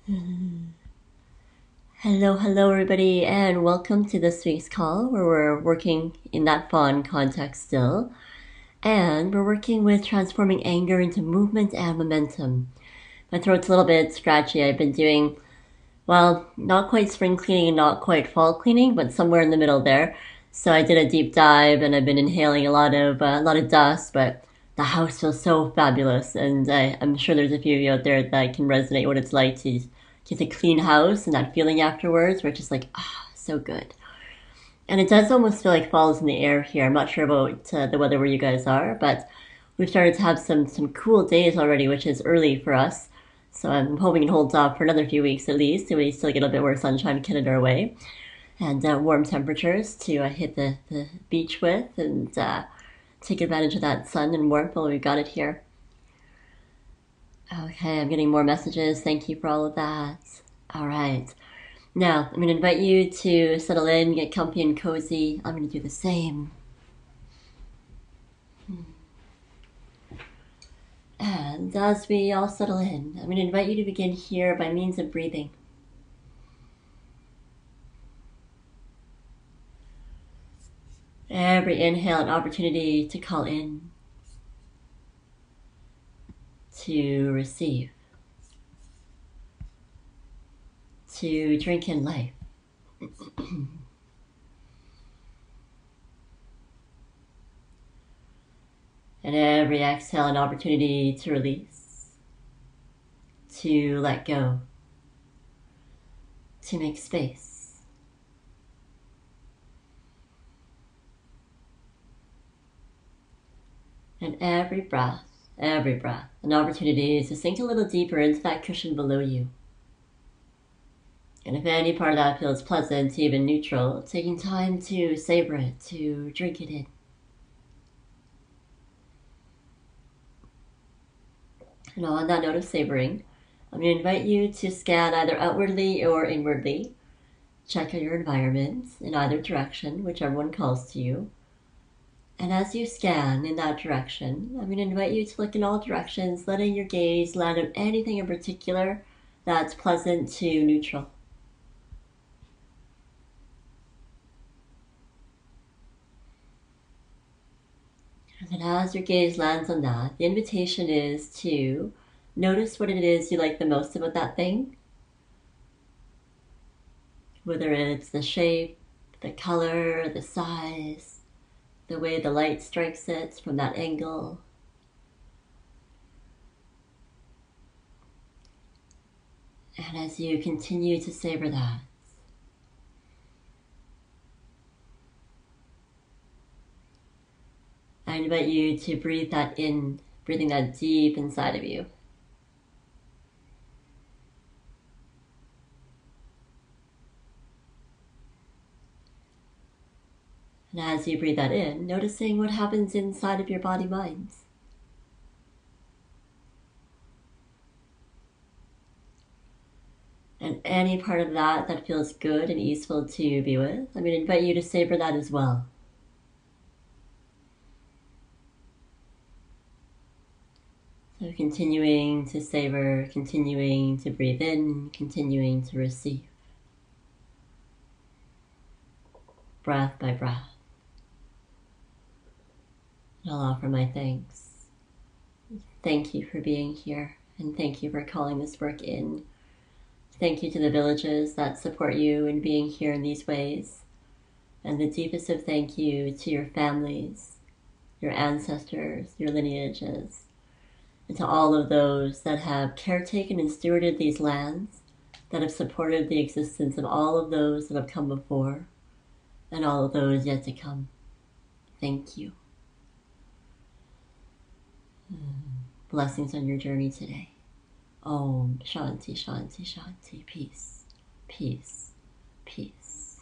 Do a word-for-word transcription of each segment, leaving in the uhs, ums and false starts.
Hello, hello, everybody, and welcome to this week's call where we're working in that fawn context still. And we're working with transforming anger into movement and momentum. My throat's a little bit scratchy. I've been doing, well, not quite spring cleaning and not quite fall cleaning, but somewhere in the middle there. So I did a deep dive and I've been inhaling a lot of uh, a lot of dust, but the house feels so fabulous, and I, I'm sure there's a few of you out there that can resonate what it's like to get a clean house and that feeling afterwards where it's just like, ah, so good. And it does almost feel like fall's in the air here. I'm not sure about uh, the weather where you guys are, but we've started to have some, some cool days already, which is early for us. So I'm hoping it holds off for another few weeks at least, and we still get a bit more sunshine kitted our way. And uh, warm temperatures to uh, hit the, the beach with and uh, take advantage of that sun and warmth while we've got it here. Okay, I'm getting more messages. Thank you for all of that. All right. Now, I'm going to invite you to settle in, get comfy and cozy. I'm going to do the same. And as we all settle in, I'm going to invite you to begin here by means of breathing. Every inhale, an opportunity to call in, to receive, to drink in life. And every exhale, an opportunity to release, to let go, to make space. And every breath, every breath, an opportunity to sink a little deeper into that cushion below you. And if any part of that feels pleasant, even neutral, taking time to savor it, to drink it in. And on that note of savoring, I'm going to invite you to scan either outwardly or inwardly. Check out your environment in either direction, whichever one calls to you. And as you scan in that direction, I'm going to invite you to look in all directions, letting your gaze land on anything in particular that's pleasant to neutral. And then as your gaze lands on that, the invitation is to notice what it is you like the most about that thing. Whether it's the shape, the color, the size, the way the light strikes it from that angle. And as you continue to savor that, I invite you to breathe that in, breathing that deep inside of you. And as you breathe that in, noticing what happens inside of your body-mind. And any part of that that feels good and easeful to be with, I'm going to invite you to savor that as well. So continuing to savor, continuing to breathe in, continuing to receive. Breath by breath. I'll offer my thanks. Thank you for being here, and thank you for calling this work in. Thank you to the villages that support you in being here in these ways. And the deepest of thank you to your families, your ancestors, your lineages, and to all of those that have caretaken and stewarded these lands, that have supported the existence of all of those that have come before, and all of those yet to come. Thank you. Blessings on your journey today. Om Shanti Shanti Shanti. Peace, peace, peace.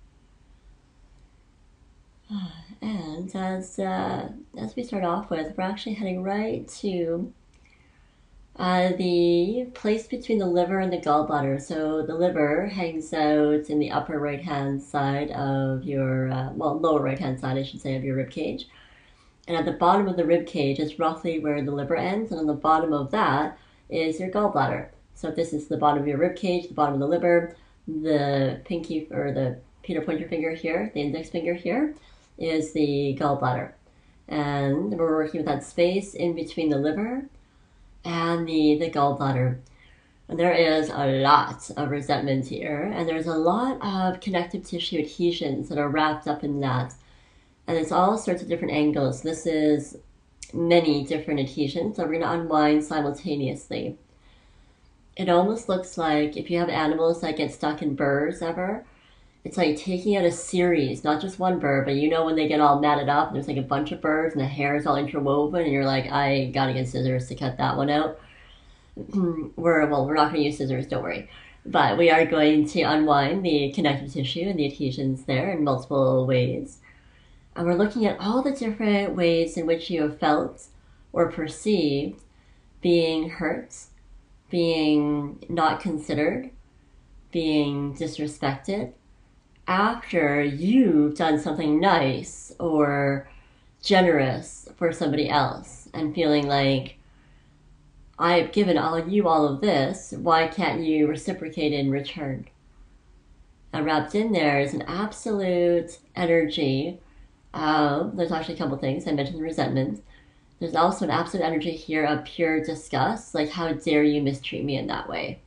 And as uh, as we start off with, we're actually heading right to uh, the place between the liver and the gallbladder. So the liver hangs out in the upper right hand side of your, uh, well, lower right hand side, I should say, of your rib cage. And at the bottom of the rib cage is roughly where the liver ends, and on the bottom of that is your gallbladder. So this is the bottom of your rib cage, the bottom of the liver, the pinky or the Peter pointer finger here, the index finger here, is the gallbladder. And we're working with that space in between the liver and the, the gallbladder. And there is a lot of resentment here, and there's a lot of connective tissue adhesions that are wrapped up in that. And it's all sorts of different angles. This is many different adhesions that we're going to unwind simultaneously. It almost looks like if you have animals that get stuck in burrs ever, it's like taking out a series, not just one burr, but you know when they get all matted up, there's like a bunch of burrs and the hair is all interwoven, and you're like, I gotta get scissors to cut that one out. we're, well, we're not going to use scissors, don't worry. But we are going to unwind the connective tissue and the adhesions there in multiple ways. And we're looking at all the different ways in which you have felt or perceived being hurt, being not considered, being disrespected, after you've done something nice or generous for somebody else, and feeling like, I've given all you all of this, why can't you reciprocate in return? And wrapped in there is an absolute energy. Um, there's actually a couple things. I mentioned resentment. There's also an absolute energy here of pure disgust, like, how dare you mistreat me in that way?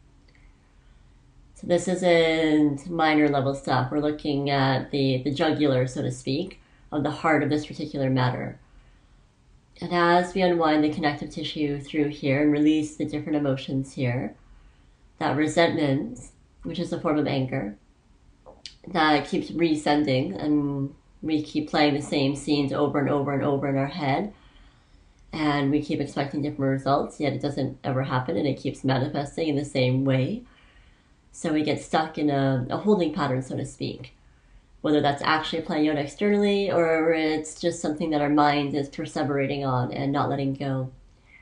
So this isn't minor level stuff. We're looking at the, the jugular, so to speak, of the heart of this particular matter. And as we unwind the connective tissue through here and release the different emotions here, that resentment, which is a form of anger, that keeps resending, and we keep playing the same scenes over and over and over in our head, and we keep expecting different results, yet it doesn't ever happen, and it keeps manifesting in the same way. So we get stuck in a, a holding pattern, so to speak. Whether that's actually playing out externally, or it's just something that our mind is perseverating on and not letting go.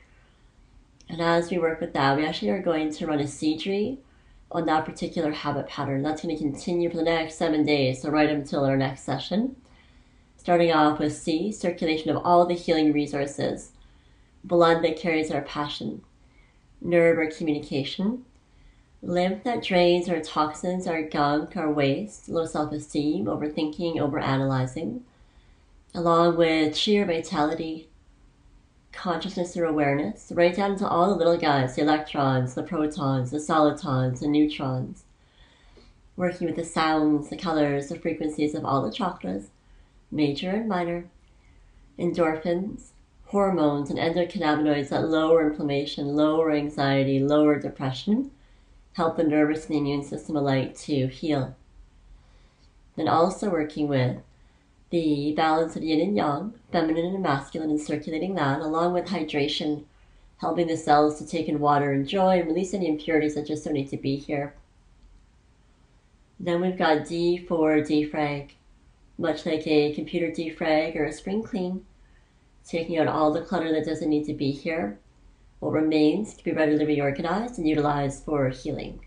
And as we work with that, we actually are going to run a Seedry on that particular habit pattern. That's going to continue for the next seven days, so right until our next session. Starting off with C, circulation of all the healing resources, blood that carries our passion, nerve or communication, lymph that drains our toxins, our gunk, our waste, low self-esteem, overthinking, overanalyzing, along with sheer vitality, consciousness or awareness, right down to all the little guys, the electrons, the protons, the solitons, the neutrons, working with the sounds, the colors, the frequencies of all the chakras, major and minor, endorphins, hormones, and endocannabinoids that lower inflammation, lower anxiety, lower depression, help the nervous and the immune system alike to heal. Then also working with the balance of yin and yang, feminine and masculine, and circulating that, along with hydration, helping the cells to take in water and joy and release any impurities that just don't need to be here. Then we've got D for defrag, much like a computer defrag or a spring clean, taking out all the clutter that doesn't need to be here. What remains can be readily reorganized and utilized for healing.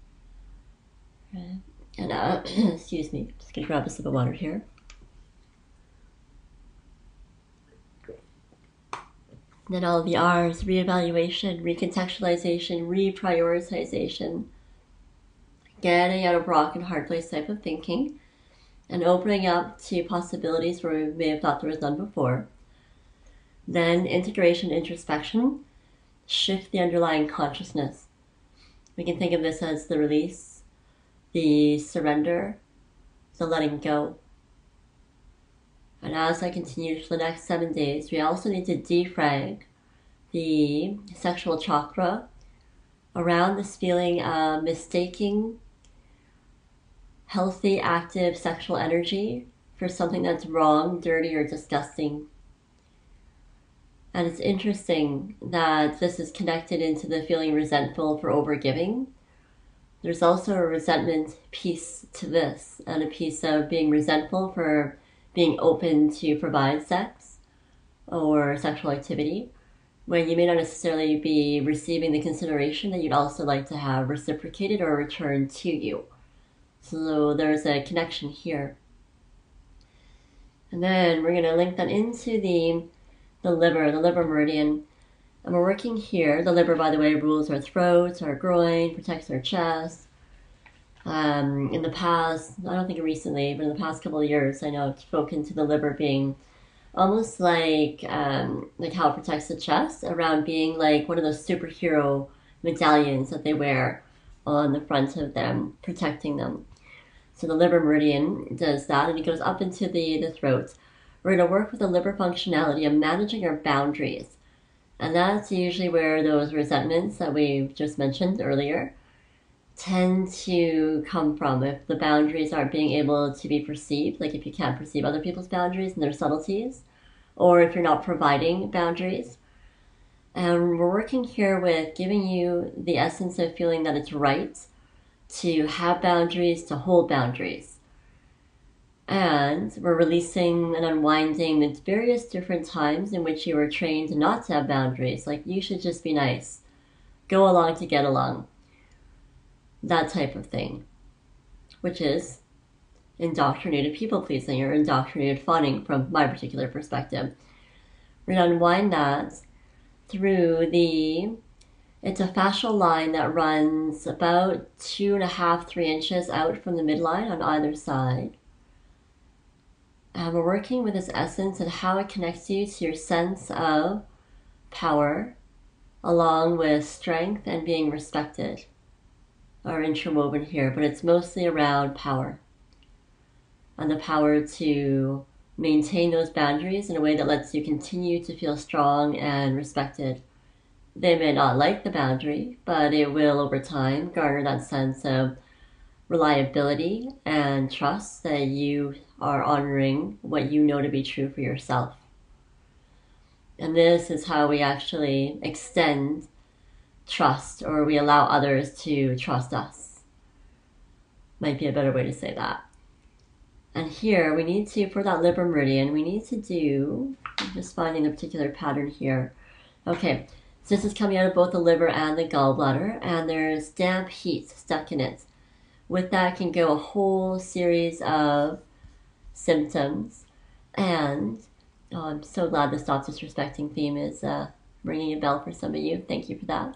Right. And, uh, excuse me, just gonna grab a sip of water here. Then all of the R's, reevaluation, recontextualization, reprioritization, getting out of rock and hard place type of thinking, and opening up to possibilities where we may have thought there was none before. Then integration, introspection, shift the underlying consciousness. We can think of this as the release, the surrender, the letting go. And as I continue for the next seven days, we also need to defrag the sexual chakra around this feeling of mistaking healthy, active sexual energy for something that's wrong, dirty, or disgusting. And it's interesting that this is connected into the feeling resentful for overgiving. There's also a resentment piece to this, and a piece of being resentful for being open to provide sex or sexual activity, when you may not necessarily be receiving the consideration that you'd also like to have reciprocated or returned to you. So there's a connection here. And then we're going to link that into the, the liver, the liver meridian, And we're working here. The liver, by the way, rules our throat, our groin, protects our chest. Um, in the past, I don't think recently, but in the past couple of years, I know I've spoken to the liver being almost like um, like how it protects the chest, around being like one of those superhero medallions that they wear on the front of them, protecting them. So the liver meridian does that, and it goes up into the, the throat. We're going to work with the liver functionality of managing our boundaries. And that's usually where those resentments that we just mentioned earlier tend to come from. If the boundaries aren't being able to be perceived, like if you can't perceive other people's boundaries and their subtleties, or if you're not providing boundaries. And we're working here with giving you the essence of feeling that it's right to have boundaries, to hold boundaries. And we're releasing and unwinding the various different times in which you were trained not to have boundaries. Like, you should just be nice. Go along to get along. That type of thing. Which is indoctrinated people-pleasing or indoctrinated fawning from my particular perspective. We're going to unwind that through the... It's a fascial line that runs about two and a half, three inches out from the midline on either side. And we're working with this essence and how it connects you to your sense of power, along with strength and being respected, are interwoven here. But it's mostly around power, and the power to maintain those boundaries in a way that lets you continue to feel strong and respected. They may not like the boundary, but it will over time garner that sense of reliability and trust that you are honoring what you know to be true for yourself. And this is how we actually extend trust, or we allow others to trust us. Might be a better way to say that. And here we need to, for that liver meridian, we need to do, I'm just finding a particular pattern here. Okay, so this is coming out of both the liver and the gallbladder, and there's damp heat stuck in it. With that can go a whole series of symptoms. And oh, I'm so glad the Stop Disrespecting theme is uh, ringing a bell for some of you. Thank you for that.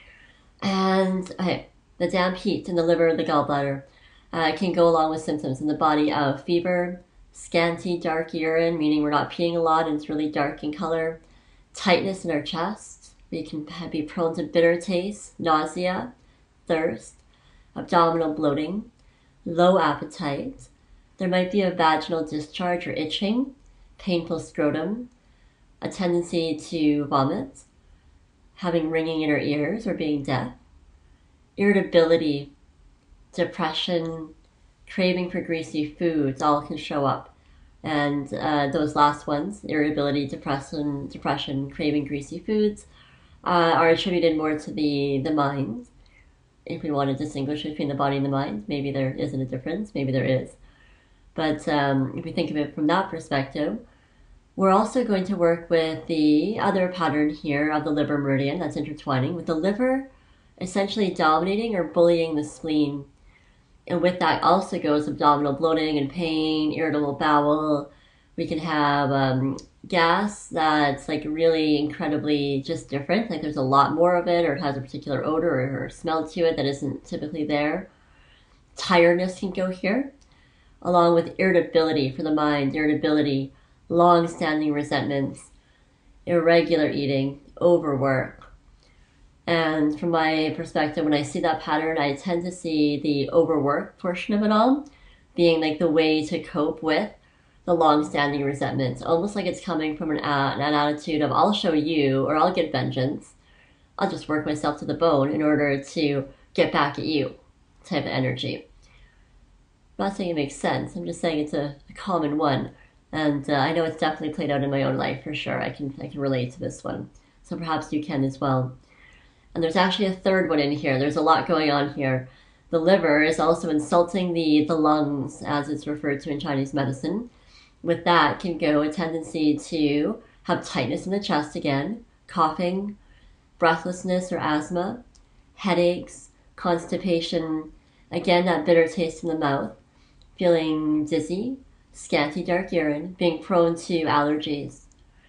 And okay, the damp heat in the liver, the gallbladder, uh, can go along with symptoms in the body of fever, scanty dark urine, meaning we're not peeing a lot and it's really dark in color, tightness in our chest. We can be prone to bitter taste, nausea, thirst, abdominal bloating, low appetite. There might be a vaginal discharge or itching, painful scrotum, a tendency to vomit, having ringing in our ears or being deaf, irritability, depression, craving for greasy foods, all can show up. And uh, those last ones, irritability, depression, depression, craving greasy foods, uh, are attributed more to the, the mind. If we want to distinguish between the body and the mind, maybe there isn't a difference, maybe there is. But um, if we think of it from that perspective, we're also going to work with the other pattern here of the liver meridian that's intertwining, with the liver essentially dominating or bullying the spleen. And with that also goes abdominal bloating and pain, irritable bowel. We can have um, gas that's like really incredibly just different. Like there's a lot more of it, or it has a particular odor or, or smell to it that isn't typically there. Tiredness can go here, along with irritability for the mind, irritability, long-standing resentments, irregular eating, overwork. And from my perspective, when I see that pattern, I tend to see the overwork portion of it all being like the way to cope with the long-standing resentments. Almost like it's coming from an, uh, an attitude of, I'll show you, or I'll get vengeance. I'll just work myself to the bone in order to get back at you type of energy. I'm not saying it makes sense. I'm just saying it's a, a common one. And uh, I know it's definitely played out in my own life for sure. I can I can relate to this one. So perhaps you can as well. And there's actually a third one in here. There's a lot going on here. The liver is also insulting the, the lungs, as it's referred to in Chinese medicine. With that can go a tendency to have tightness in the chest again, coughing, breathlessness or asthma, headaches, constipation, again that bitter taste in the mouth, feeling dizzy, scanty dark urine, being prone to allergies.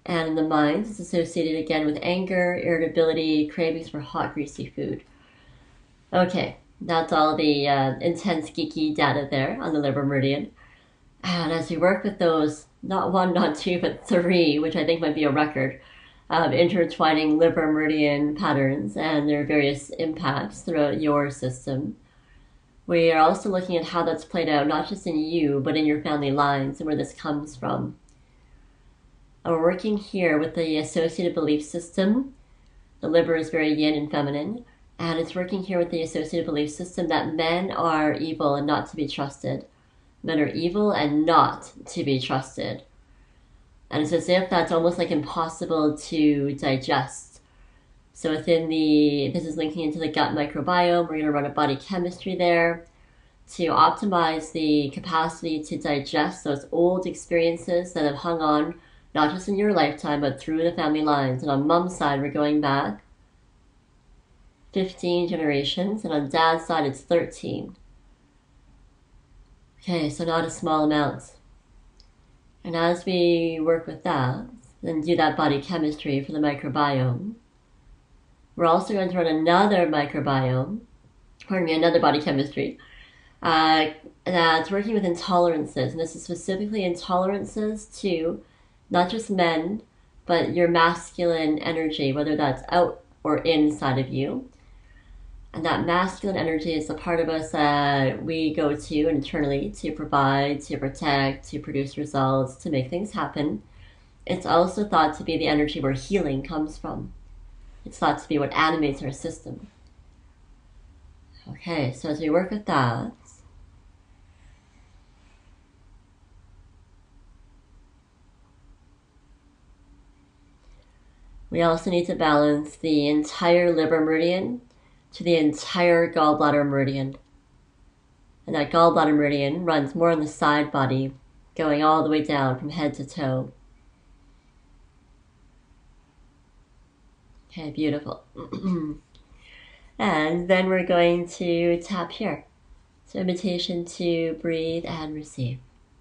And in the mind, it's associated again with anger, irritability, cravings for hot, greasy food. Okay, that's all the uh, intense, geeky data there on the liver meridian. And as we work with those, not one, not two, but three, which I think might be a record, of intertwining liver meridian patterns and their various impacts throughout your system, we are also looking at how that's played out, not just in you, but in your family lines and where this comes from. And we're working here with the associated belief system. The liver is very yin and feminine, and it's working here with the associated belief system that men are evil and not to be trusted. Men are evil and not to be trusted. And it's as if that's almost like impossible to digest. So within the, this is linking into the gut microbiome, we're going to run a body chemistry there to optimize the capacity to digest those old experiences that have hung on, not just in your lifetime, but through the family lines. And on mom's side, we're going back fifteen generations, and on dad's side, it's thirteen. Okay, so not a small amount. And as we work with that, and do that body chemistry for the microbiome, we're also going to run another microbiome, pardon me, another body chemistry, uh, that's working with intolerances. And this is specifically intolerances to not just men, but your masculine energy, whether that's out or inside of you. And that masculine energy is the part of us that we go to internally to provide, to protect, to produce results, to make things happen. It's also thought to be the energy where healing comes from. It's thought to be what animates our system. Okay, so as we work with that, we also need to balance the entire liver meridian to the entire gallbladder meridian. And that gallbladder meridian runs more on the side body, going all the way down from head to toe. Okay, beautiful. And then we're going to tap here. So invitation to breathe and receive.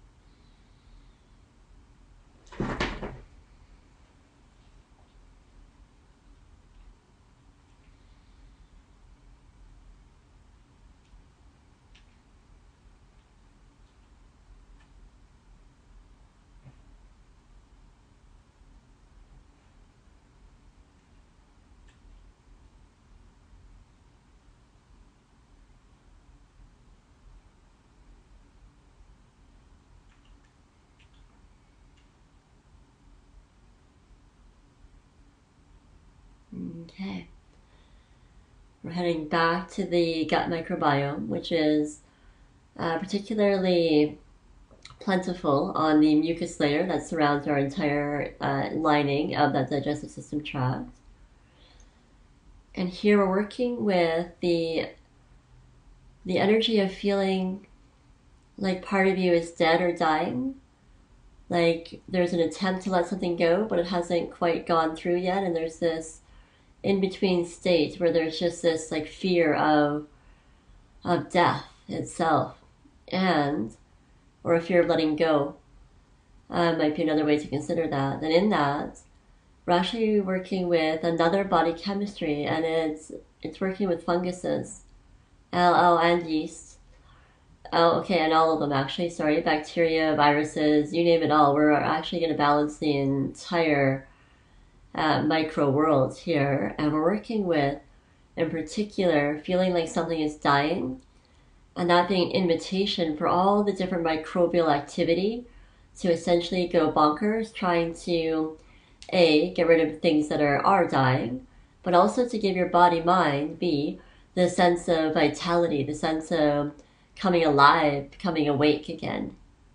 Okay. We're heading back to the gut microbiome, which is uh, particularly plentiful on the mucus layer that surrounds our entire uh, lining of that digestive system tract. And here we're working with the the energy of feeling like part of you is dead or dying. Like there's an attempt to let something go, but it hasn't quite gone through yet, and there's this in-between state where there's just this like fear of of death itself, and or a fear of letting go uh, might be another way to consider that. And in that, we're actually working with another body chemistry, and it's it's working with funguses, L L and yeast. Oh, okay, and all of them actually. Sorry, bacteria, viruses, you name it all. We're actually going to balance the entire uh, micro world here, and we're working with, in particular, feeling like something is dying, and that being an invitation for all the different microbial activity to essentially go bonkers, trying to A, get rid of things that are, are dying, but also to give your body, mind, B, the sense of vitality, the sense of coming alive, becoming awake again.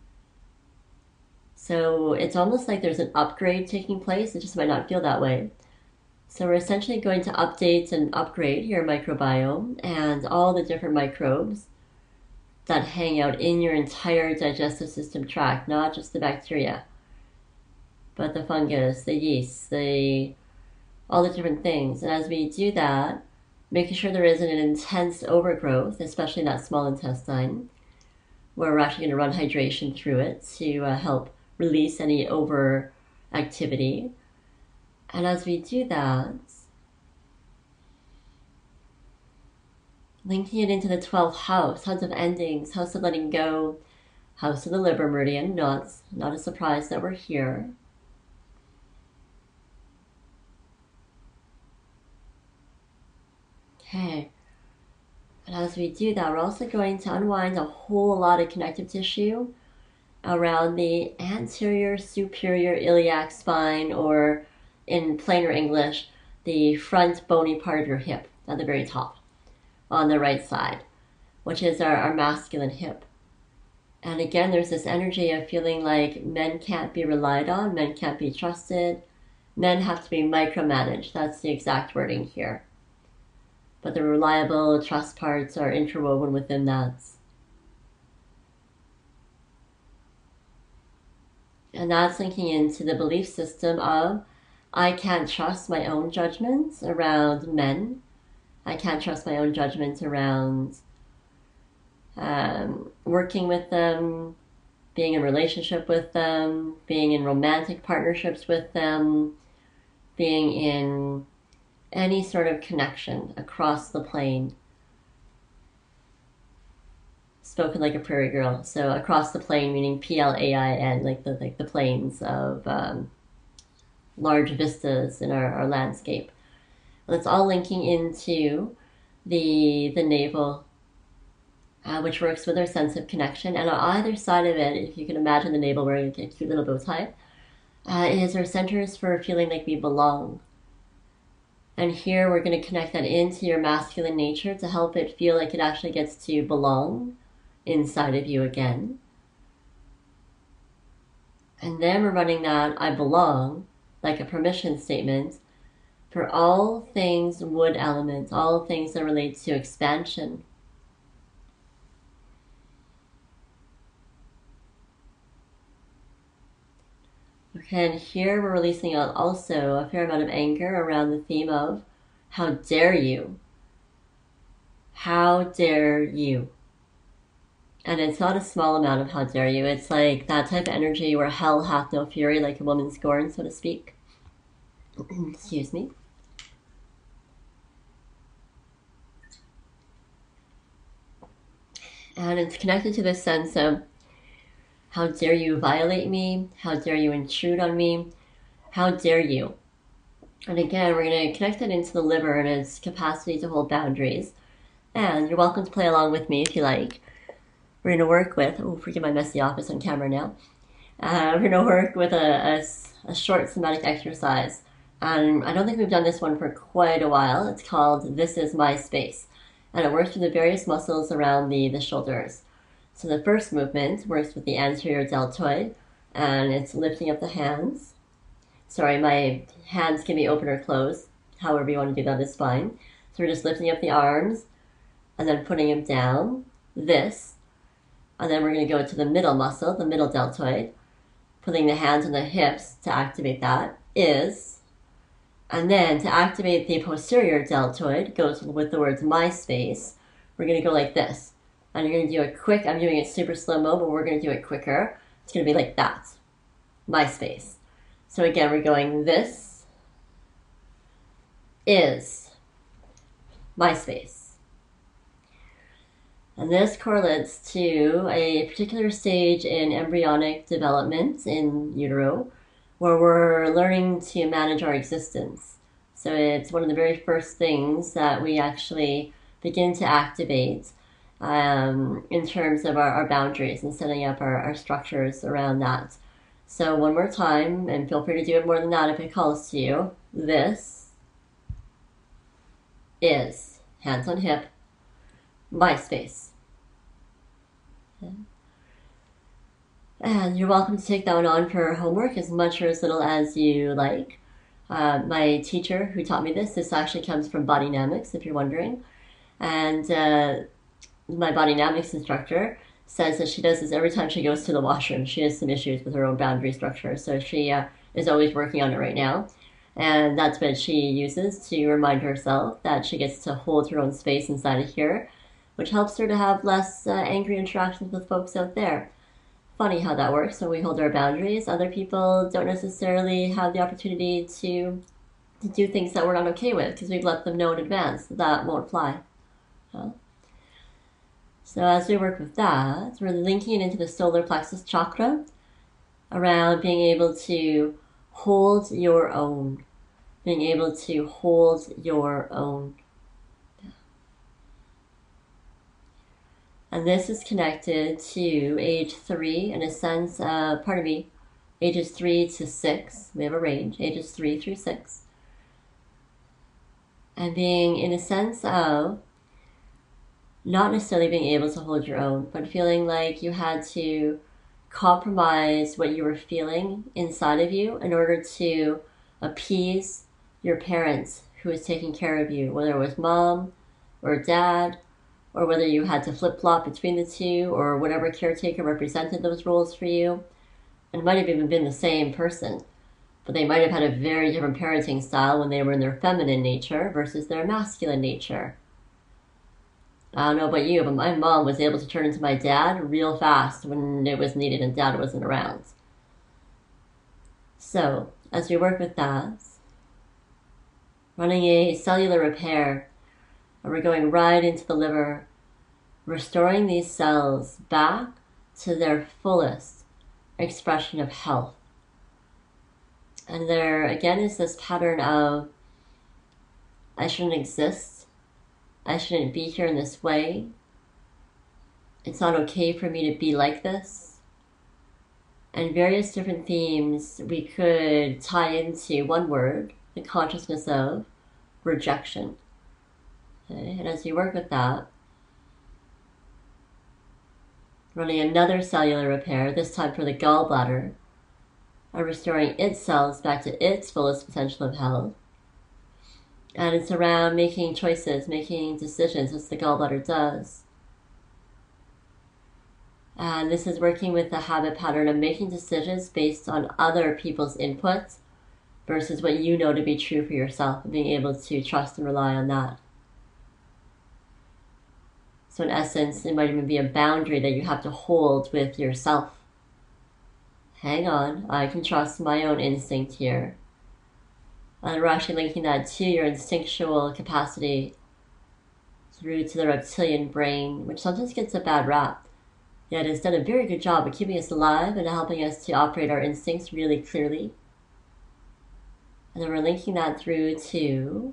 So it's almost like there's an upgrade taking place. It just might not feel that way. So we're essentially going to update and upgrade your microbiome and all the different microbes that hang out in your entire digestive system tract, not just the bacteria, but the fungus, the yeast, the all the different things. And as we do that, making sure there isn't an intense overgrowth, especially in that small intestine, where we're actually going to run hydration through it to uh, help release any over activity. And as we do that, linking it into the twelfth house, house of endings, house of letting go, house of the Libra Meridian. No, it's not a surprise that we're here. Okay. And as we do that, we're also going to unwind a whole lot of connective tissue around the anterior superior iliac spine, or in plainer English, the front bony part of your hip at the very top on the right side, which is our, our masculine hip. And again, there's this energy of feeling like men can't be relied on, men can't be trusted, men have to be micromanaged. That's the exact wording here. But the reliable trust parts are interwoven within that. And that's linking into the belief system of, I can't trust my own judgments around men. I can't trust my own judgments around um, working with them, being in relationship with them, being in romantic partnerships with them, being in any sort of connection across the plane. Spoken like a prairie girl. So across the plane, meaning P L A I N, like the like the plains of um, large vistas in our, our landscape. And it's all linking into the the navel, uh, which works with our sense of connection. And on either side of it, if you can imagine the navel wearing a cute little bow tie, uh, is our centers for feeling like we belong. And here we're going to connect that into your masculine nature to help it feel like it actually gets to belong inside of you again. And then we're running that I belong, like a permission statement, for all things wood element, all things that relate to expansion. Okay, and here we're releasing out also a fair amount of anger around the theme of, how dare you? How dare you? And it's not a small amount of how dare you. It's like that type of energy where hell hath no fury, like a woman scorned, so to speak. Excuse me. And it's connected to this sense of, how dare you violate me? How dare you intrude on me? How dare you? And again, we're going to connect it into the liver and its capacity to hold boundaries. And you're welcome to play along with me if you like. We're going to work with, oh, forgive my messy office on camera now. Uh, we're going to work with a, a, a short somatic exercise. And I don't think we've done this one for quite a while. It's called This Is My Space. And it works with the various muscles around the, the shoulders. So the first movement works with the anterior deltoid, and it's lifting up the hands. Sorry, my hands can be open or closed, however you want to do that is fine. So we're just lifting up the arms, and then putting them down, this. And then we're going to go to the middle muscle, the middle deltoid, putting the hands on the hips to activate that, is. And then to activate the posterior deltoid, goes with the words my space, we're going to go like this. And you're going to do it quick. I'm doing it super slow-mo, but we're going to do it quicker. It's going to be like that. My space. So again, we're going, this is my space. And this correlates to a particular stage in embryonic development in utero, where we're learning to manage our existence. So it's one of the very first things that we actually begin to activate Um, in terms of our, our boundaries and setting up our, our structures around that. So one more time, and feel free to do it more than that if it calls to you. This is, hands on hip, my space. Okay. And you're welcome to take that one on for homework, as much or as little as you like. Uh, my teacher who taught me this, this actually comes from Body Dynamics, if you're wondering. And uh, my Body Dynamics instructor says that she does this every time she goes to the washroom. She has some issues with her own boundary structure, so she uh, is always working on it right now. And that's what she uses to remind herself that she gets to hold her own space inside of here, which helps her to have less uh, angry interactions with folks out there. Funny how that works when we hold our boundaries. Other people don't necessarily have the opportunity to to do things that we're not okay with because we've let them know in advance that that won't fly. Yeah. So as we work with that, we're linking it into the solar plexus chakra around being able to hold your own, being able to hold your own. And this is connected to age three in a sense, uh, pardon me, ages three to six. We have a range, ages three through six. And being in a sense of not necessarily being able to hold your own, but feeling like you had to compromise what you were feeling inside of you in order to appease your parents who was taking care of you, whether it was mom or dad, or whether you had to flip-flop between the two, or whatever caretaker represented those roles for you. And it might have even been the same person, but they might have had a very different parenting style when they were in their feminine nature versus their masculine nature. I don't know about you, but my mom was able to turn into my dad real fast when it was needed and dad wasn't around. So, as we work with that, running a cellular repair, and we're going right into the liver, restoring these cells back to their fullest expression of health. And there, again, is this pattern of, I shouldn't exist. I shouldn't be here in this way. It's not okay for me to be like this. And various different themes we could tie into one word, the consciousness of rejection. Okay? And as you work with that, running another cellular repair, this time for the gallbladder, and restoring its cells back to its fullest potential of health. And it's around making choices, making decisions, as the gallbladder does. And this is working with the habit pattern of making decisions based on other people's inputs versus what you know to be true for yourself, and being able to trust and rely on that. So in essence, it might even be a boundary that you have to hold with yourself. Hang on, I can trust my own instinct here. And we're actually linking that to your instinctual capacity through to the reptilian brain, which sometimes gets a bad rap. Yet it's done a very good job of keeping us alive and helping us to operate our instincts really clearly. And then we're linking that through to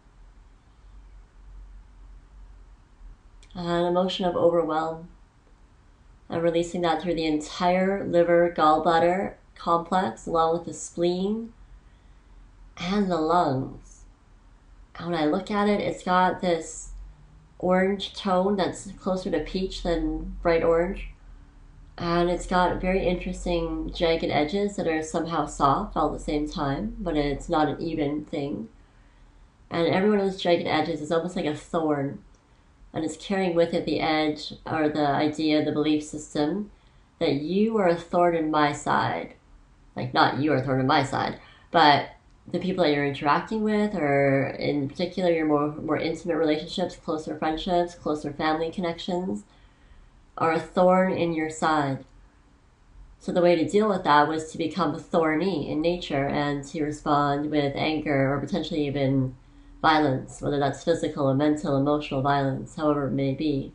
an emotion of overwhelm, and releasing that through the entire liver gallbladder complex, along with the spleen and the lungs. And when I look at it, it's got this orange tone that's closer to peach than bright orange, and it's got very interesting jagged edges that are somehow soft all at the same time, but it's not an even thing. And every one of those jagged edges is almost like a thorn, and it's carrying with it the edge, or the idea, the belief system, that you are a thorn in my side. Like, not you are a thorn in my side, but the people that you're interacting with, or in particular your more, more intimate relationships, closer friendships, closer family connections, are a thorn in your side. So the way to deal with that was to become thorny in nature and to respond with anger, or potentially even violence, whether that's physical or mental, emotional violence, however it may be.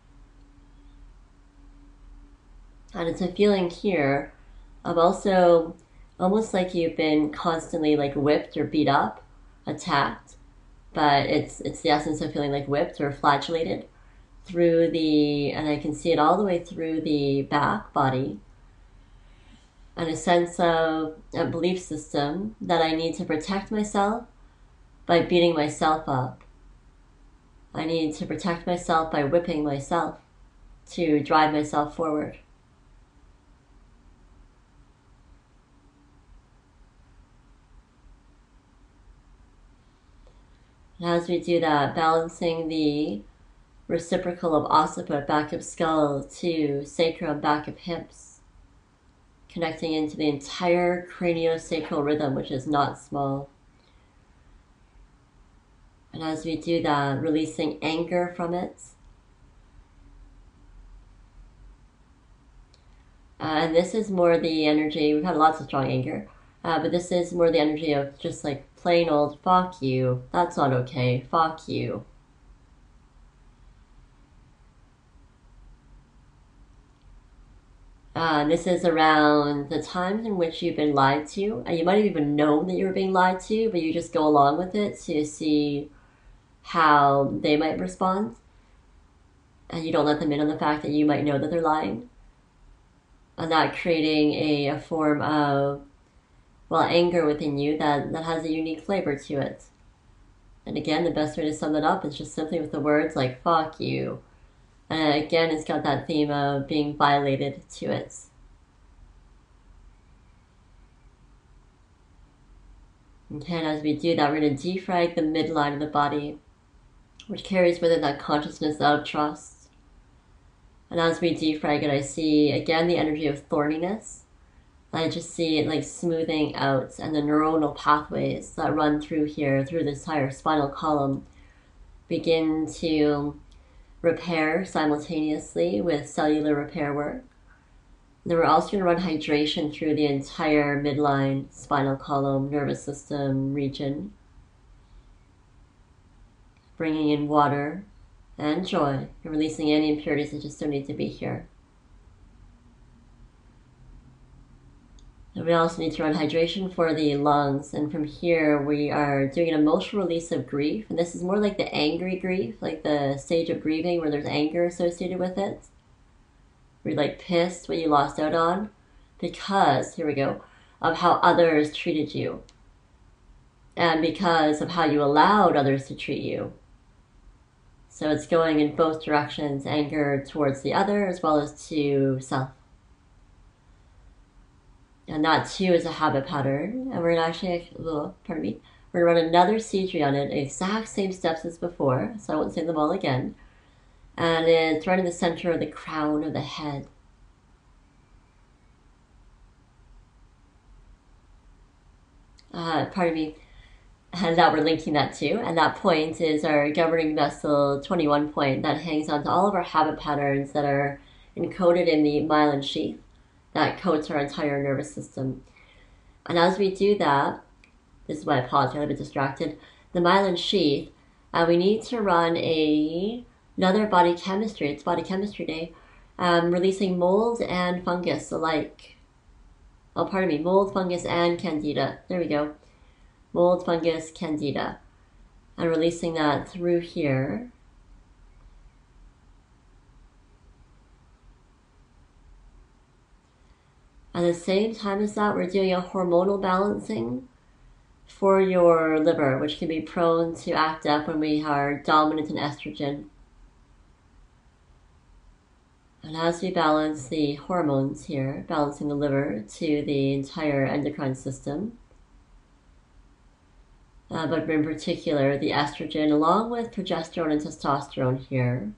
And it's a feeling here of also almost like you've been constantly like whipped or beat up, attacked, but it's it's the essence of feeling like whipped or flagellated through the, and I can see it all the way through the back body, and a sense of a belief system that I need to protect myself by beating myself up. I need to protect myself by whipping myself to drive myself forward. And as we do that, balancing the reciprocal of occiput, back of skull, to sacrum, back of hips, connecting into the entire craniosacral rhythm, which is not small. And as we do that, releasing anger from it. Uh, and this is more the energy, we've had lots of strong anger, Uh, but this is more the energy of just like plain old fuck you. That's not okay. Fuck you. Uh, this is around the times in which you've been lied to. And you might have even known that you were being lied to, but you just go along with it to see how they might respond. And you don't let them in on the fact that you might know that they're lying. And that creating a, a form of, well, anger within you that, that has a unique flavor to it. And again, the best way to sum that up is just simply with the words like, fuck you. And again, it's got that theme of being violated to it. Okay, and as we do that, we're going to defrag the midline of the body, which carries with it that consciousness of trust. And as we defrag it, I see, again, the energy of thorniness. I just see it like smoothing out, and the neuronal pathways that run through here, through this entire spinal column, begin to repair simultaneously with cellular repair work. And then we're also going to run hydration through the entire midline, spinal column, nervous system region, bringing in water and joy, and releasing any impurities that just don't need to be here. And we also need to run hydration for the lungs, and from here we are doing an emotional release of grief, and this is more like the angry grief, like the stage of grieving where there's anger associated with it. Where you're like pissed what you lost out on because, here we go, of how others treated you, and because of how you allowed others to treat you. So it's going in both directions, anger towards the other as well as to self. And that too is a habit pattern. And we're going to actually, oh, pardon me, we're going to run another Seedry on it, exact same steps as before, so I won't say them all again. And it's right in the center of the crown of the head. Uh, pardon me. And that we're linking that to. And that point is our governing vessel twenty-one point that hangs on to all of our habit patterns that are encoded in the myelin sheath that coats our entire nervous system. And as we do that, this is why I paused, I got a bit distracted, the myelin sheath, uh, we need to run a another body chemistry, it's body chemistry day, um, releasing mold and fungus alike. Oh, pardon me, mold, fungus, and candida. There we go. Mold, fungus, candida. And releasing that through here. At the same time as that, we're doing a hormonal balancing for your liver, which can be prone to act up when we are dominant in estrogen. And as we balance the hormones here, balancing the liver to the entire endocrine system, uh, but in particular the estrogen along with progesterone and testosterone here,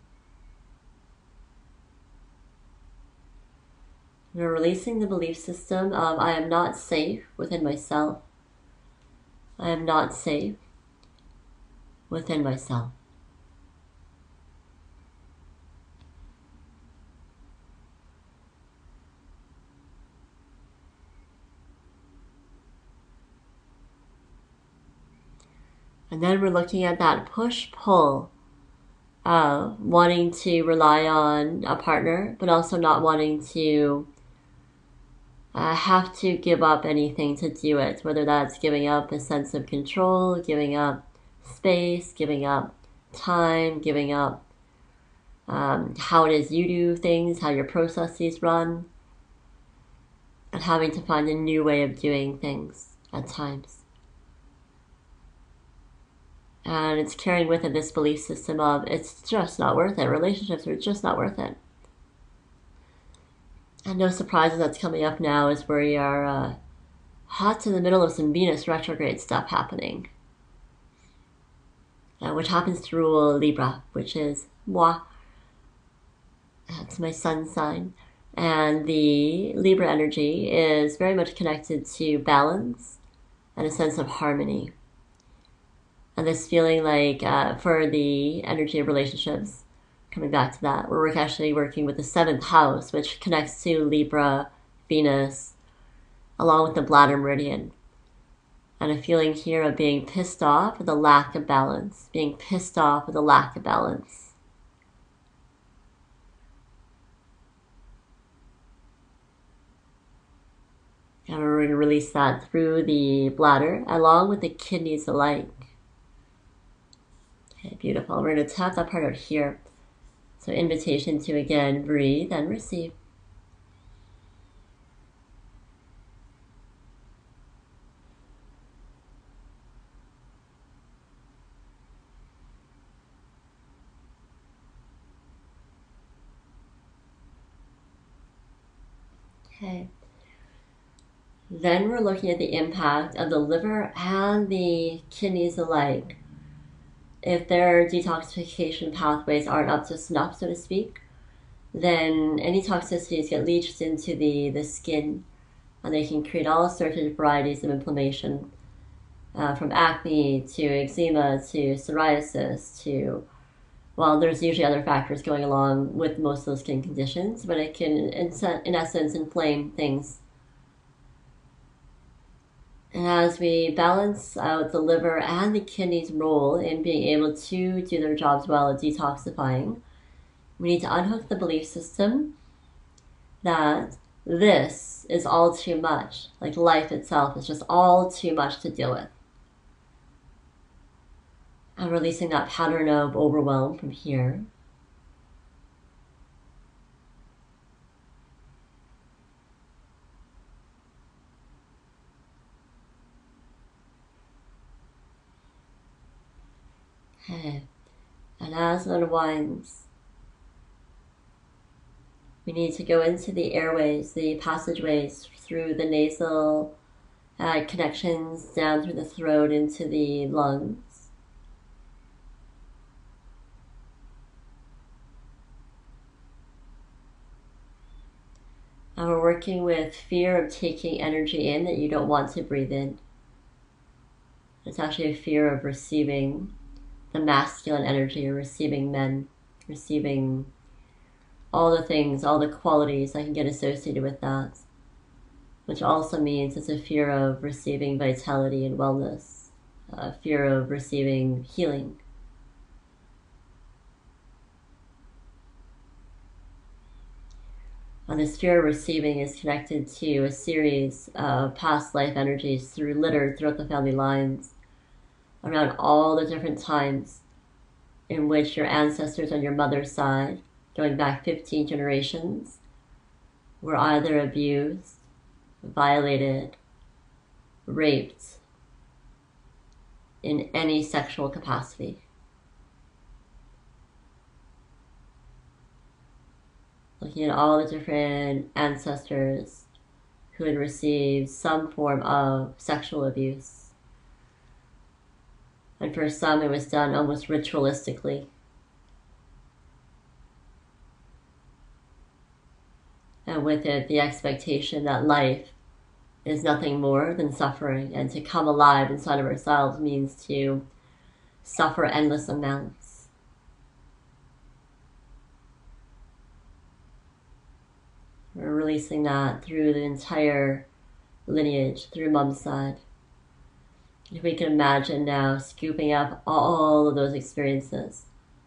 we're releasing the belief system of I am not safe within myself. I am not safe within myself. And then we're looking at that push-pull of wanting to rely on a partner, but also not wanting to uh, have to give up anything to do it, whether that's giving up a sense of control, giving up space, giving up time, giving up um, how it is you do things, how your processes run, and having to find a new way of doing things at times. And it's carrying with it this belief system of it's just not worth it. Relationships are just not worth it. And no surprises that's coming up now is where we are uh, hot in the middle of some Venus retrograde stuff happening. Uh, which happens to rule Libra, which is moi. That's my sun sign. And the Libra energy is very much connected to balance and a sense of harmony. And this feeling like uh, for the energy of relationships, coming back to that, we're actually working with the seventh house, which connects to Libra, Venus, along with the bladder meridian. And a feeling here of being pissed off with the lack of balance, being pissed off with the lack of balance. And we're going to release that through the bladder, along with the kidneys alike. Okay, beautiful. We're going to tap that part out here. So invitation to, again, breathe and receive. Okay. Then we're looking at the impact of the liver and the kidneys alike. If their detoxification pathways aren't up to snuff, so to speak, then any toxicities get leached into the, the skin, and they can create all sorts of varieties of inflammation, uh, from acne to eczema to psoriasis to, well, there's usually other factors going along with most of those skin conditions, but it can, in, in essence, inflame things. And as we balance out the liver and the kidneys' role in being able to do their jobs well at detoxifying, we need to unhook the belief system that this is all too much, like life itself is just all too much to deal with. And releasing that pattern of overwhelm from here. Okay. And as it unwinds, we need to go into the airways, the passageways through the nasal uh, connections down through the throat into the lungs. And we're working with fear of taking energy in that you don't want to breathe in. It's actually a fear of receiving the masculine energy, or receiving men, receiving all the things, all the qualities that can get associated with that, which also means it's a fear of receiving vitality and wellness, a fear of receiving healing. And this fear of receiving is connected to a series of past life energies through littered throughout the family lines, around all the different times in which your ancestors on your mother's side, going back fifteen generations, were either abused, violated, raped in any sexual capacity. Looking at all the different ancestors who had received some form of sexual abuse. And for some, it was done almost ritualistically. And with it, the expectation that life is nothing more than suffering, and to come alive inside of ourselves means to suffer endless amounts. We're releasing that through the entire lineage, through mom's side. If we can imagine now scooping up all of those experiences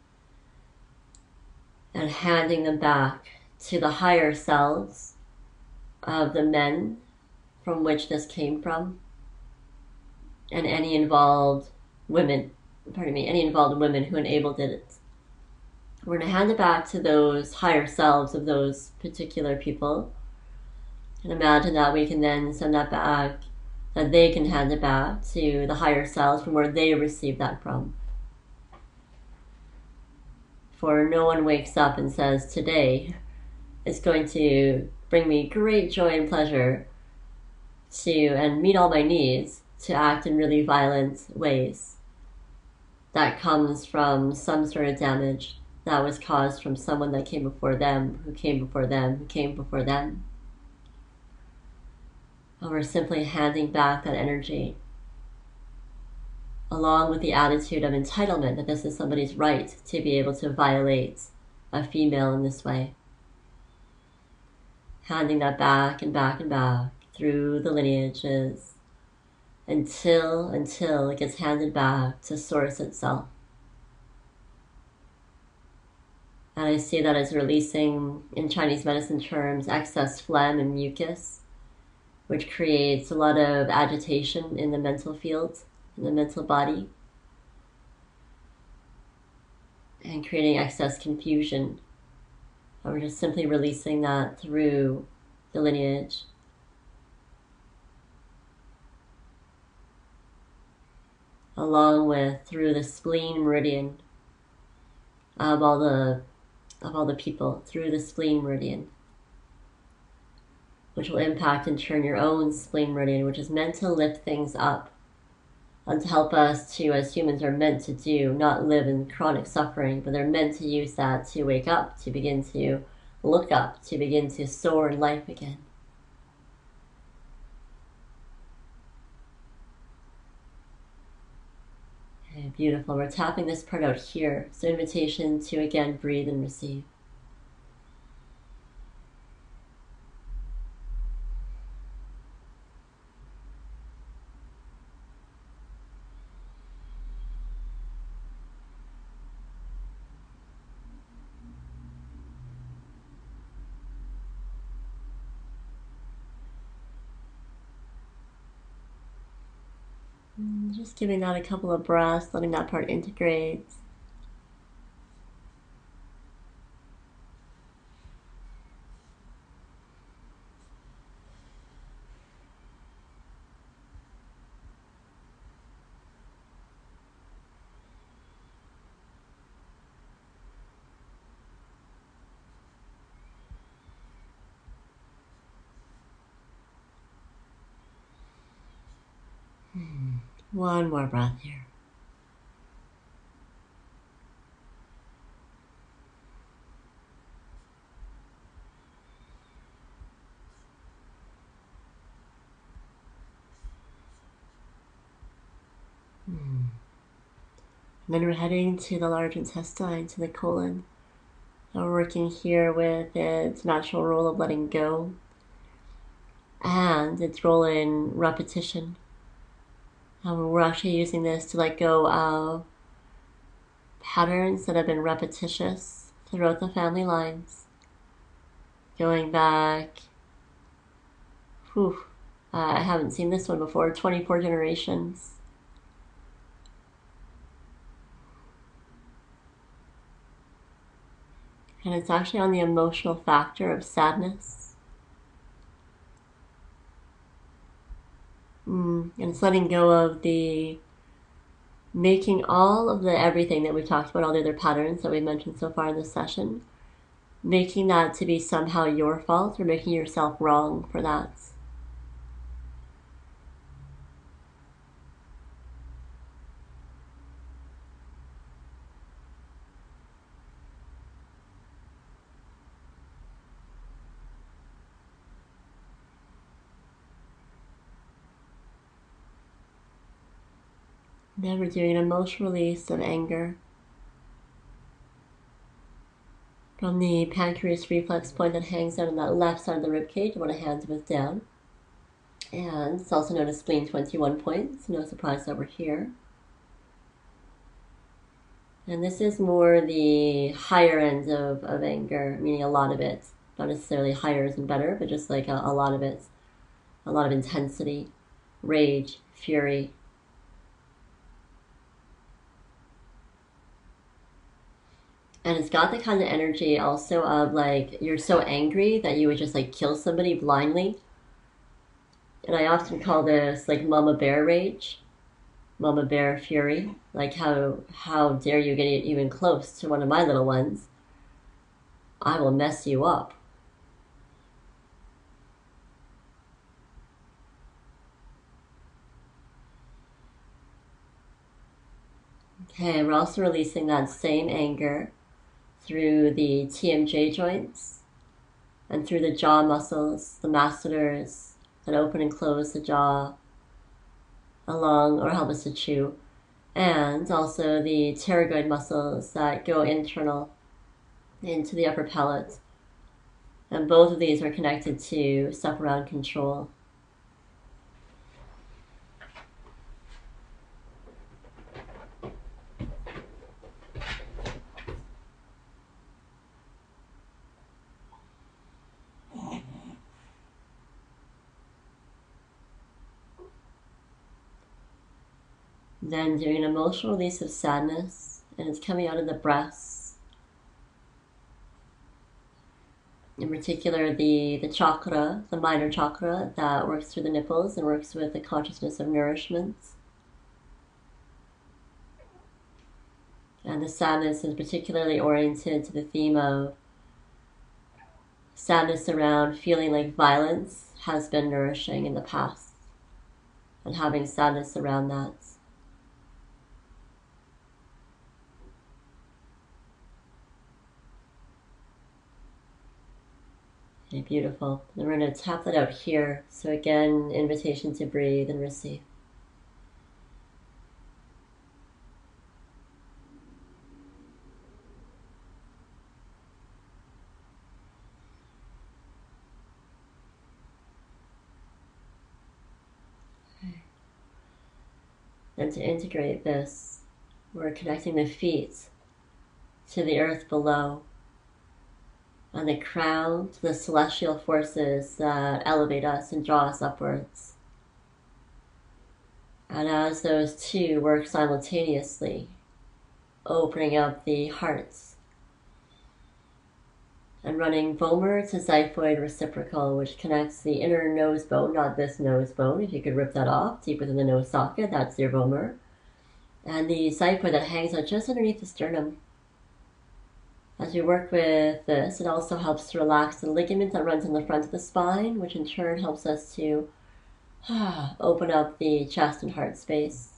and handing them back to the higher selves of the men from which this came from, and any involved women, pardon me, any involved women who enabled it. We're going to hand it back to those higher selves of those particular people, and imagine that we can then send that back, that they can hand it back to the higher selves from where they received that from. For no one wakes up and says, today is going to bring me great joy and pleasure to, and meet all my needs, to act in really violent ways. That comes from some sort of damage that was caused from someone that came before them, who came before them, who came before them. And we're simply handing back that energy, along with the attitude of entitlement that this is somebody's right to be able to violate a female in this way. Handing that back and back and back through the lineages until until it gets handed back to Source itself. And I see that as releasing, in Chinese medicine terms, excess phlegm and mucus, which creates a lot of agitation in the mental field, in the mental body, and creating excess confusion. And we're just simply releasing that through the lineage. Along with through the spleen meridian of all the of all the people, through the spleen meridian, which will impact in turn your own spleen meridian, which is meant to lift things up and to help us to, as humans are meant to do, not live in chronic suffering, but they're meant to use that to wake up, to begin to look up, to begin to soar in life again. Okay, beautiful. We're tapping this part out here. So invitation to again breathe and receive. Just giving that a couple of breaths, letting that part integrate. Hmm. One more breath here. Hmm. And then we're heading to the large intestine, to the colon. And we're working here with its natural role of letting go and its role in repetition. And we're actually using this to let go of patterns that have been repetitious throughout the family lines. Going back, whew, uh, I haven't seen this one before, twenty-four generations. And it's actually on the emotional factor of sadness. Mm, and it's letting go of the making all of the everything that we talked about, all the other patterns that we mentioned so far in this session, making that to be somehow your fault or making yourself wrong for that. Then we're doing an emotional release of anger from the pancreas reflex point that hangs out on that left side of the rib cage. I want to hand it down. And it's also known as spleen twenty-one points. No surprise that we're here. And this is more the higher end of, of anger, meaning a lot of it. Not necessarily higher isn't better, but just like a, a lot of it. A lot of intensity, rage, fury. And it's got the kind of energy also of like, you're so angry that you would just like kill somebody blindly. And I often call this like mama bear rage, mama bear fury. Like how, how dare you get even close to one of my little ones? I will mess you up. Okay, we're also releasing that same anger through the T M J joints and through the jaw muscles, the masseters that open and close the jaw along or help us to chew, and also the pterygoid muscles that go internal into the upper palate. And both of these are connected to stuff around control. Then doing an emotional release of sadness, and it's coming out of the breasts. In particular, the, the chakra, the minor chakra that works through the nipples and works with the consciousness of nourishment. And the sadness is particularly oriented to the theme of sadness around feeling like violence has been nourishing in the past and having sadness around that. Okay, beautiful. And we're going to tap that out here. So again, invitation to breathe and receive. Okay. And to integrate this, we're connecting the feet to the earth below, and the crown to the celestial forces that elevate us and draw us upwards. And as those two work simultaneously, opening up the hearts and running vomer to xiphoid reciprocal, which connects the inner nose bone, not this nose bone. If you could rip that off, deep within the nose socket, that's your vomer. And the xiphoid that hangs out just underneath the sternum. As we work with this, it also helps to relax the ligament that runs in the front of the spine, which in turn helps us to ah, open up the chest and heart space.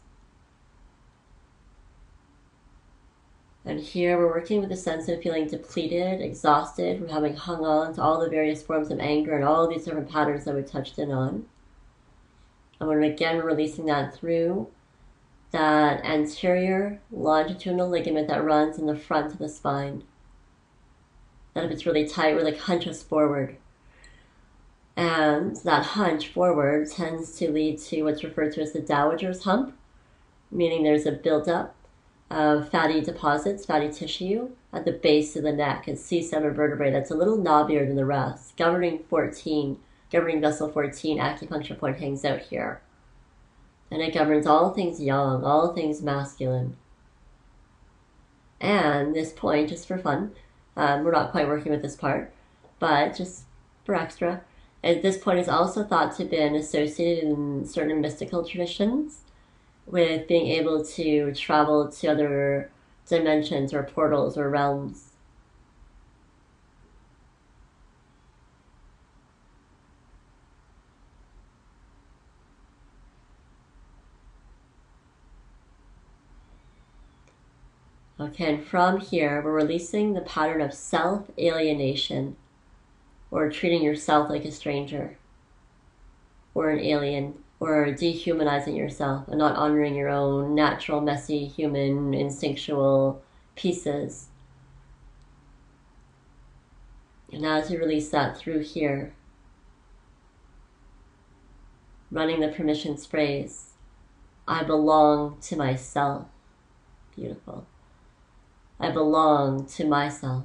And here we're working with a sense of feeling depleted, exhausted from having hung on to all the various forms of anger and all of these different patterns that we touched in on. And we're again releasing that through that anterior longitudinal ligament that runs in the front of the spine. That if it's really tight, we're like hunch us forward. And that hunch forward tends to lead to what's referred to as the dowager's hump, meaning there's a buildup of fatty deposits, fatty tissue at the base of the neck and C seven vertebrae that's a little knobbier than the rest. Governing fourteen, governing vessel fourteen acupuncture point hangs out here. And it governs all things yang, all things masculine. And this point, just for fun, Um, we're not quite working with this part, but just for extra, at this point is also thought to have been associated in certain mystical traditions with being able to travel to other dimensions or portals or realms. Okay, and from here, we're releasing the pattern of self-alienation, or treating yourself like a stranger, or an alien, or dehumanizing yourself and not honoring your own natural, messy, human, instinctual pieces. And as you release that through here, running the permission phrase, I belong to myself. Beautiful. I belong to myself.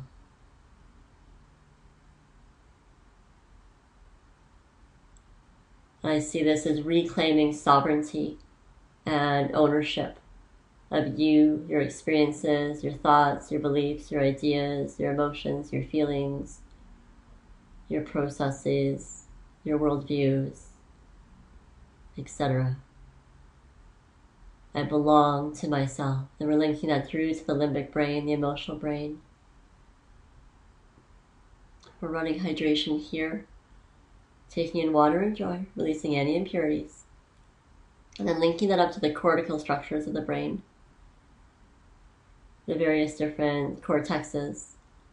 I see this as reclaiming sovereignty and ownership of you, your experiences, your thoughts, your beliefs, your ideas, your emotions, your feelings, your processes, your worldviews, et cetera. I belong to myself. Then we're linking that through to the limbic brain, the emotional brain. We're running hydration here, taking in water and joy, releasing any impurities, and then linking that up to the cortical structures of the brain, the various different cortexes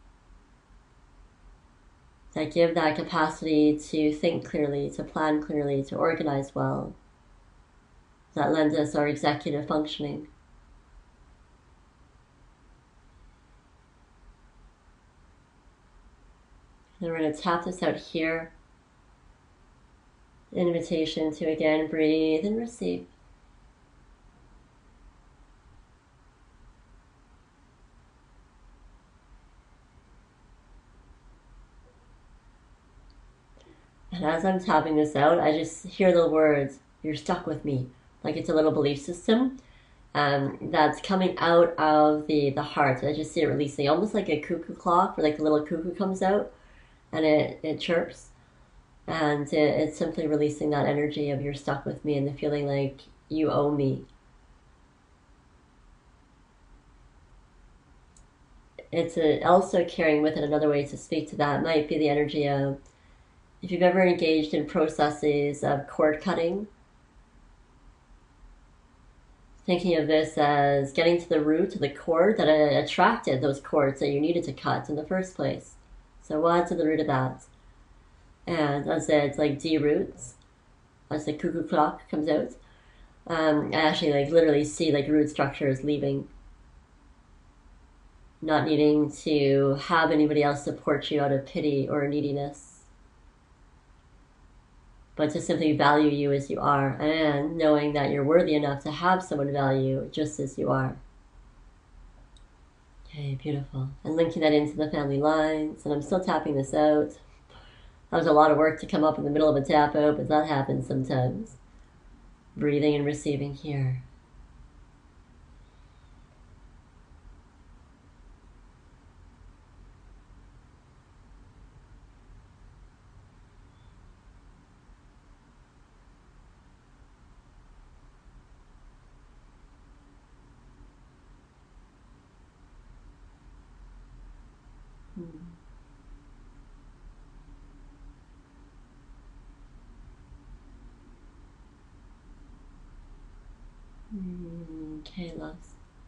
that give that capacity to think clearly, to plan clearly, to organize well, that lends us our executive functioning. And we're going to tap this out here. Invitation to again breathe and receive. And as I'm tapping this out, I just hear the words, "You're stuck with me." Like it's a little belief system. um, that's coming out of the, the heart. I just see it releasing, almost like a cuckoo clock, where like the little cuckoo comes out and it, it chirps. And it, it's simply releasing that energy of you're stuck with me and the feeling like you owe me. It's a, also carrying with it another way to speak to that might be the energy of if you've ever engaged in processes of cord cutting, thinking of this as getting to the root of the cord that attracted those cords that you needed to cut in the first place. So what's at the root of that? And as it's like de-roots, as the cuckoo clock comes out, um, I actually like literally see like root structures leaving, not needing to have anybody else support you out of pity or neediness, but to simply value you as you are, and knowing that you're worthy enough to have someone value just as you are. Okay, beautiful. And linking that into the family lines, and I'm still tapping this out. That was a lot of work to come up in the middle of a tap out, but that happens sometimes. Breathing and receiving here. Hmm. Okay, loves.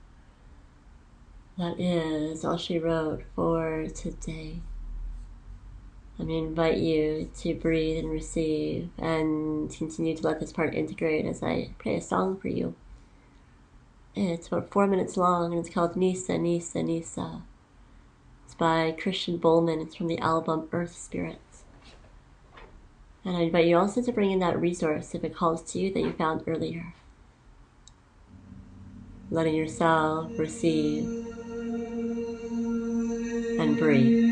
That is all she wrote for today. I'm going to invite you to breathe and receive and continue to let this part integrate as I play a song for you. It's about four minutes long and it's called Nisa, Nisa, Nisa. It's by Christian Bowman. It's from the album Earth Spirits. And I invite you also to bring in that resource if it calls to you that you found earlier. Letting yourself receive and breathe.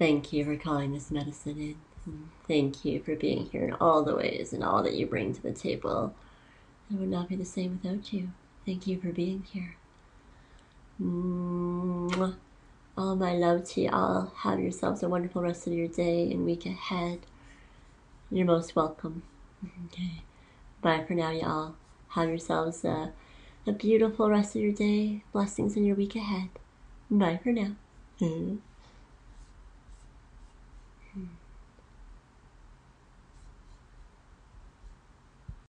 thank you for calling this medicine in. And thank you for being here in all the ways and all that you bring to the table. It would not be the same without you. Thank you for being here. Mwah. All my love to you all. Have yourselves a wonderful rest of your day and week ahead. You're most welcome. Okay. Bye for now, y'all. Have yourselves a, a beautiful rest of your day. Blessings in your week ahead. Bye for now.